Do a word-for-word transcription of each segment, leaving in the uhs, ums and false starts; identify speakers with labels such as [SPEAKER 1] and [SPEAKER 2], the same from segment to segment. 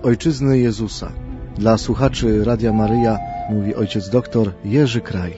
[SPEAKER 1] ojczyzny Jezusa. Dla słuchaczy Radia Maryja mówi ojciec doktor Jerzy Kraj.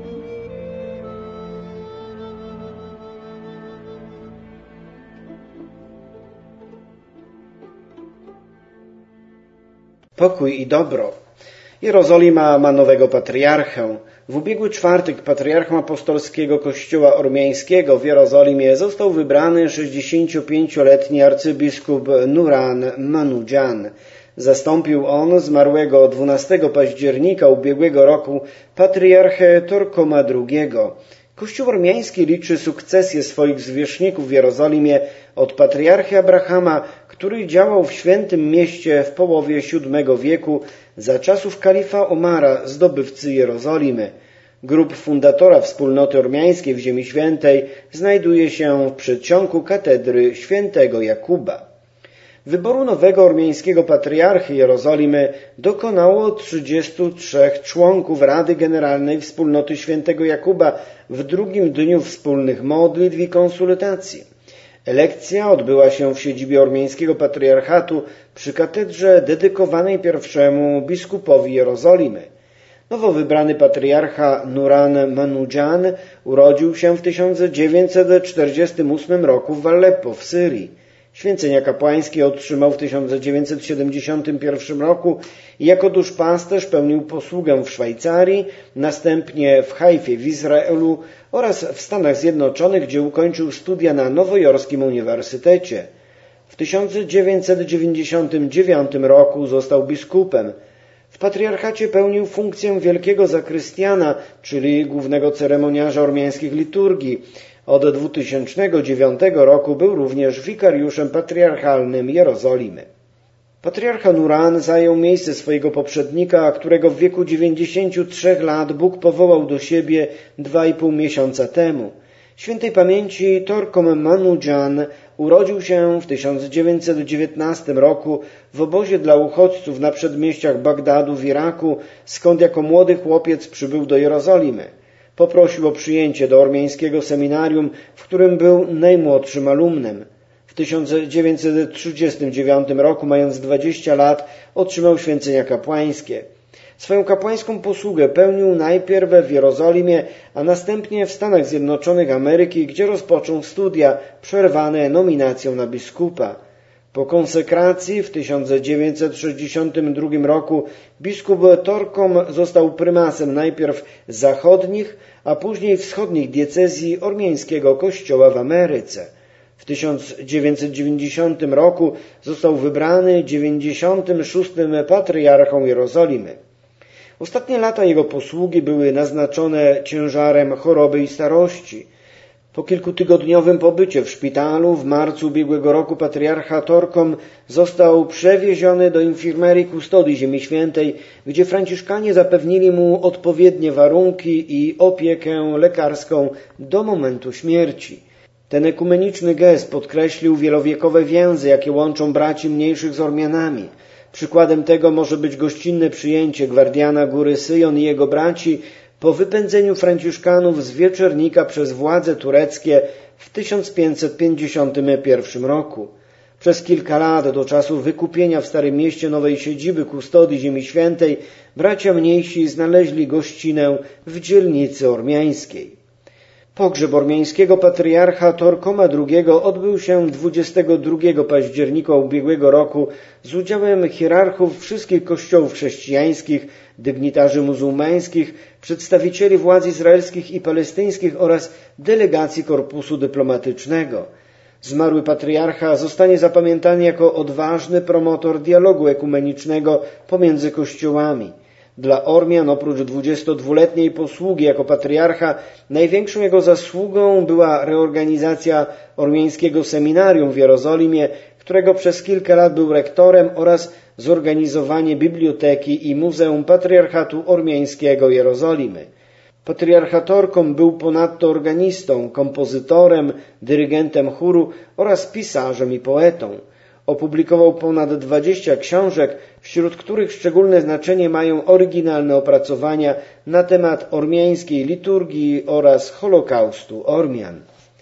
[SPEAKER 2] Pokój i dobro. Jerozolima ma nowego patriarchę. W ubiegły czwartek patriarchą apostolskiego Kościoła Ormiańskiego w Jerozolimie został wybrany sześćdziesięciopięcioletni arcybiskup Nuran Manudżan. Zastąpił on zmarłego dwunastego października ubiegłego roku patriarchę Torkoma drugiego. Kościół ormiański liczy sukcesję swoich zwierzchników w Jerozolimie od patriarchy Abrahama, który działał w świętym mieście w połowie siódmego wieku za czasów kalifa Omara, zdobywcy Jerozolimy. Grób fundatora wspólnoty ormiańskiej w Ziemi Świętej znajduje się w przedsionku katedry świętego Jakuba. Wyboru nowego ormiańskiego patriarchy Jerozolimy dokonało trzydziestu trzech członków Rady Generalnej Wspólnoty Świętego Jakuba w drugim dniu wspólnych modlitw i konsultacji. Elekcja odbyła się w siedzibie ormiańskiego patriarchatu przy katedrze dedykowanej pierwszemu biskupowi Jerozolimy. Nowo wybrany patriarcha Nuran Manudżan urodził się w tysiąc dziewięćset czterdziestym ósmym roku w Aleppo w Syrii. Święcenia kapłańskie otrzymał w tysiąc dziewięćset siedemdziesiątym pierwszym roku i jako duszpasterz pełnił posługę w Szwajcarii, następnie w Hajfie w Izraelu oraz w Stanach Zjednoczonych, gdzie ukończył studia na Nowojorskim Uniwersytecie. W tysiąc dziewięćset dziewięćdziesiątym dziewiątym roku został biskupem. W patriarchacie pełnił funkcję wielkiego zakrystiana, czyli głównego ceremoniarza ormiańskich liturgii. Od dwutysięcznego dziewiątego roku był również wikariuszem patriarchalnym Jerozolimy. Patriarcha Nuran zajął miejsce swojego poprzednika, którego w wieku dziewięćdziesięciu trzech lat Bóg powołał do siebie dwa i pół miesiąca temu. Świętej pamięci Torkom Manudżan urodził się w tysiąc dziewięćset dziewiętnastym roku w obozie dla uchodźców na przedmieściach Bagdadu w Iraku, skąd jako młody chłopiec przybył do Jerozolimy. Poprosił o przyjęcie do ormiańskiego seminarium, w którym był najmłodszym alumnem. W tysiąc dziewięćset trzydziestym dziewiątym roku, mając dwadzieścia lat, otrzymał święcenia kapłańskie. Swoją kapłańską posługę pełnił najpierw w Jerozolimie, a następnie w Stanach Zjednoczonych Ameryki, gdzie rozpoczął studia przerwane nominacją na biskupa. Po konsekracji w tysiąc dziewięćset sześćdziesiątym drugim roku biskup Torkom został prymasem najpierw zachodnich, a później wschodnich diecezji ormiańskiego kościoła w Ameryce. W tysiąc dziewięćset dziewięćdziesiątym roku został wybrany dziewięćdziesiątym szóstym patriarchą Jerozolimy. Ostatnie lata jego posługi były naznaczone ciężarem choroby i starości. Po kilkutygodniowym pobycie w szpitalu w marcu ubiegłego roku patriarcha Torkom został przewieziony do infirmerii kustodii Ziemi Świętej, gdzie franciszkanie zapewnili mu odpowiednie warunki i opiekę lekarską do momentu śmierci. Ten ekumeniczny gest podkreślił wielowiekowe więzy, jakie łączą braci mniejszych z Ormianami. Przykładem tego może być gościnne przyjęcie gwardiana góry Syjon i jego braci po wypędzeniu franciszkanów z Wieczernika przez władze tureckie w tysiąc pięćset pięćdziesiątym pierwszym roku. Przez kilka lat do czasu wykupienia w Starym Mieście nowej siedziby kustodii Ziemi Świętej bracia mniejsi znaleźli gościnę w dzielnicy ormiańskiej. Pogrzeb ormiańskiego patriarcha Torkoma drugiego odbył się dwudziestego drugiego października ubiegłego roku z udziałem hierarchów wszystkich kościołów chrześcijańskich, dygnitarzy muzułmańskich, przedstawicieli władz izraelskich i palestyńskich oraz delegacji korpusu dyplomatycznego. Zmarły patriarcha zostanie zapamiętany jako odważny promotor dialogu ekumenicznego pomiędzy kościołami. Dla Ormian oprócz dwudziestodwuletniej posługi jako patriarcha największą jego zasługą była reorganizacja ormiańskiego seminarium w Jerozolimie, którego przez kilka lat był rektorem, oraz zorganizowanie biblioteki i Muzeum Patriarchatu Ormiańskiego Jerozolimy. Patriarcha Torkom był ponadto organistą, kompozytorem, dyrygentem chóru oraz pisarzem i poetą. Opublikował ponad dwadzieścia książek, wśród których szczególne znaczenie mają oryginalne opracowania na temat ormiańskiej liturgii oraz Holokaustu Ormian.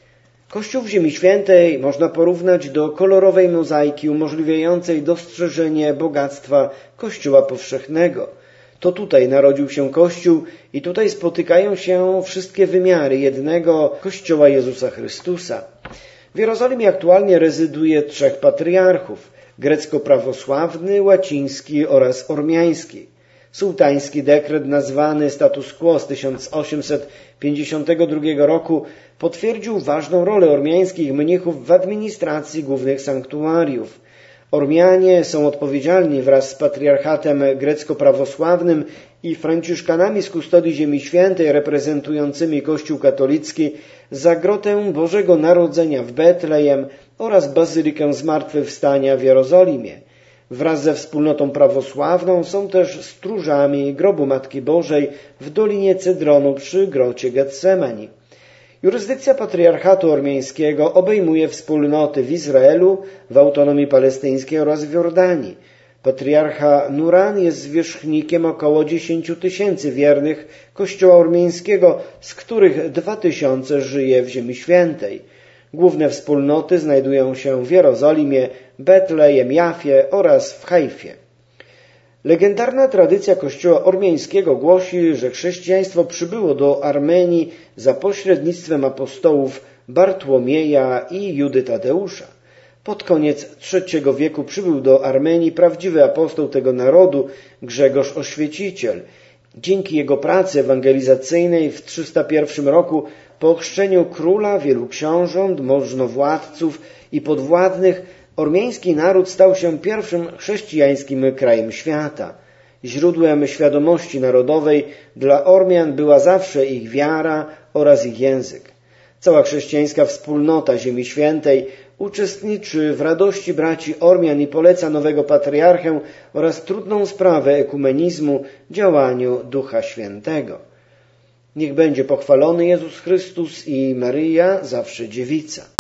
[SPEAKER 2] Kościół w Ziemi Świętej można porównać do kolorowej mozaiki umożliwiającej dostrzeżenie bogactwa Kościoła powszechnego. To tutaj narodził się Kościół i tutaj spotykają się wszystkie wymiary jednego Kościoła Jezusa Chrystusa. W Jerozolimie aktualnie rezyduje trzech patriarchów: grecko-prawosławny, łaciński oraz ormiański. Sułtański dekret nazwany status quo z tysiąc osiemset pięćdziesiątego drugiego roku potwierdził ważną rolę ormiańskich mnichów w administracji głównych sanktuariów. Ormianie są odpowiedzialni wraz z patriarchatem grecko-prawosławnym i franciszkanami z kustodii Ziemi Świętej reprezentującymi Kościół katolicki za grotę Bożego Narodzenia w Betlejem oraz Bazylikę Zmartwychwstania w Jerozolimie. Wraz ze wspólnotą prawosławną są też stróżami grobu Matki Bożej w Dolinie Cedronu przy grocie Getsemani. Jurysdykcja patriarchatu ormiańskiego obejmuje wspólnoty w Izraelu, w autonomii palestyńskiej oraz w Jordanii. Patriarcha Nuran jest zwierzchnikiem około dziesięciu tysięcy wiernych Kościoła ormiańskiego, z których dwa tysiące żyje w Ziemi Świętej. Główne wspólnoty znajdują się w Jerozolimie, Betlejem, Jafie oraz w Hajfie. Legendarna tradycja Kościoła ormiańskiego głosi, że chrześcijaństwo przybyło do Armenii za pośrednictwem apostołów Bartłomieja i Judy Tadeusza. Pod koniec trzeciego wieku przybył do Armenii prawdziwy apostoł tego narodu, Grzegorz Oświeciciel. Dzięki jego pracy ewangelizacyjnej w trzysta pierwszym roku po ochrzczeniu króla, wielu książąt, możnowładców i podwładnych ormiański naród stał się pierwszym chrześcijańskim krajem świata. Źródłem świadomości narodowej dla Ormian była zawsze ich wiara oraz ich język. Cała chrześcijańska wspólnota Ziemi Świętej uczestniczy w radości braci Ormian i poleca nowego patriarchę oraz trudną sprawę ekumenizmu działaniu Ducha Świętego. Niech będzie pochwalony Jezus Chrystus i Maryja, zawsze dziewica.